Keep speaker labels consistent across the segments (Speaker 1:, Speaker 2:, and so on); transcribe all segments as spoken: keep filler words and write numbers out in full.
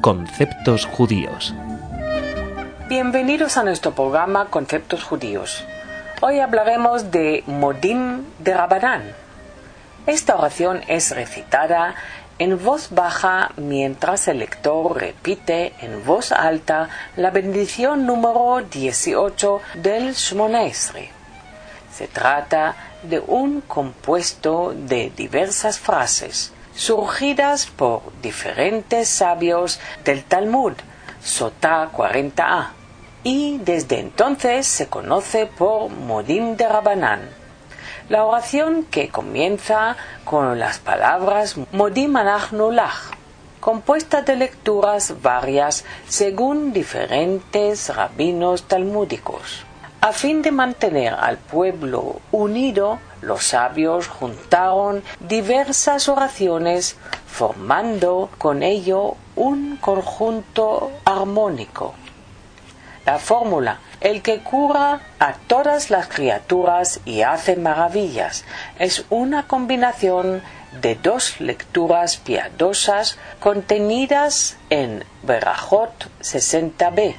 Speaker 1: Conceptos judíos.
Speaker 2: Bienvenidos a nuestro programa Conceptos judíos. Hoy hablaremos de Modim de Rabanán. Esta oración es recitada en voz baja mientras el lector repite en voz alta la bendición número dieciocho del Shmona Esrei. Se trata de un compuesto de diversas frases surgidas por diferentes sabios del Talmud, Sotá cuarenta a, y desde entonces se conoce por Modim de Rabanán. La oración que comienza con las palabras Modim anachnu lach, compuesta de lecturas varias según diferentes rabinos talmúdicos. A fin de mantener al pueblo unido, los sabios juntaron diversas oraciones, formando con ello un conjunto armónico. La fórmula, el que cura a todas las criaturas y hace maravillas, es una combinación de dos lecturas piadosas contenidas en Berajot sesenta b.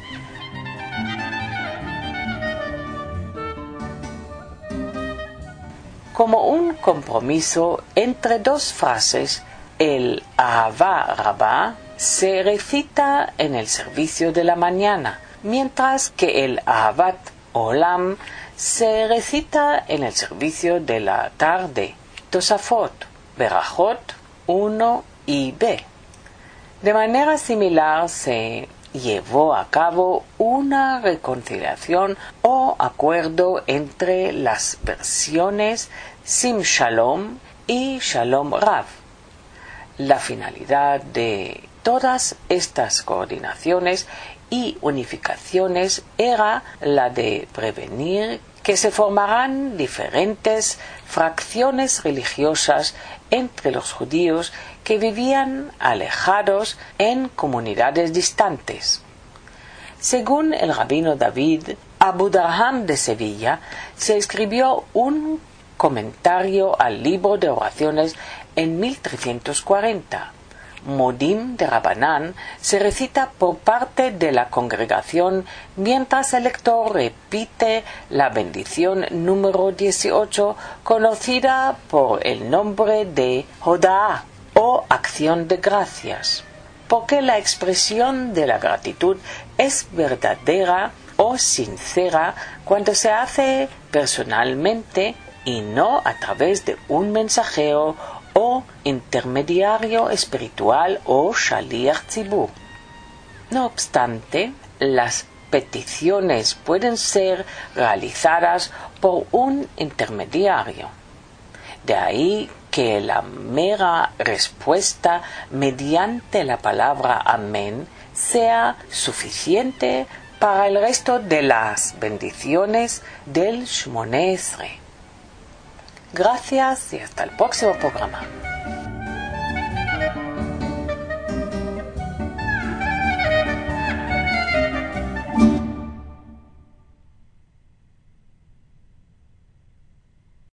Speaker 2: Como un compromiso entre dos frases, el Ahavá Rabá se recita en el servicio de la mañana, mientras que el Ahavat Olam se recita en el servicio de la tarde. Tosafot, Berajot uno y B. De manera similar se llevó a cabo una reconciliación o acuerdo entre las versiones Sim Shalom y Shalom Rav. La finalidad de todas estas coordinaciones y unificaciones era la de prevenir que se formaran diferentes fracciones religiosas entre los judíos que vivían alejados en comunidades distantes. Según el rabino David Abu Darham de Sevilla, se escribió un comentario al libro de oraciones en mil trescientos cuarenta. Modim de Rabanán se recita por parte de la congregación mientras el lector repite la bendición número dieciocho, conocida por el nombre de Hodaá o acción de gracias, porque la expresión de la gratitud es verdadera o sincera cuando se hace personalmente y no a través de un mensajero o intermediario espiritual o shaliach tzibur. No obstante, las peticiones pueden ser realizadas por un intermediario. De ahí que la mera respuesta mediante la palabra amén sea suficiente para el resto de las bendiciones del Shmona Esrei. Gracias y hasta el próximo programa.